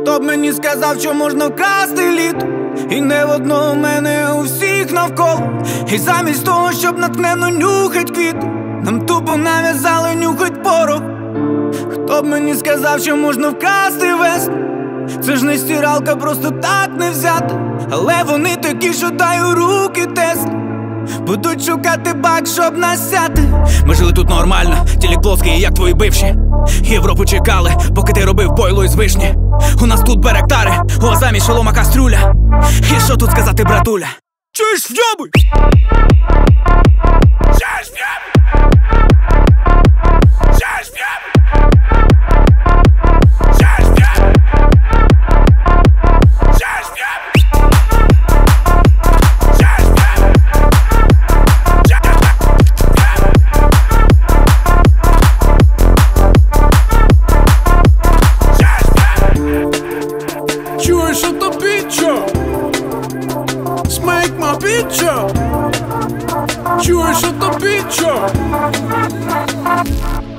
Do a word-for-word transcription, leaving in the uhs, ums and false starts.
Хто б мені сказав, що можна вкрасти літо, і не в одного мене, а у всіх навколо. І замість того, щоб натхненно нюхать квіти, нам тупо нав'язали нюхать порох. Хто б мені сказав, що можна вкрасти весну, це ж не стиралка, просто так не взяти. Але вони такі, що дай у руки тест, будуть шукати бак, щоб насяти. Ми жили тут нормально, тілік плоский, як твої бивші. Європу чекали, поки ти робив пойло із вишні. У нас тут беректари, о замість шолома кастрюля. І що тут сказати, братуля? Чуєш, в'єбуй! Чуєш, в'єбуй! Чуєш, в'єбуй! Чуєш, в'єбуй! Чуєш, в'єбуй! Чуєш, в'єбуй! Чуєш, ото пічо? Смейк ма пічо? Чуєш, ото пічо?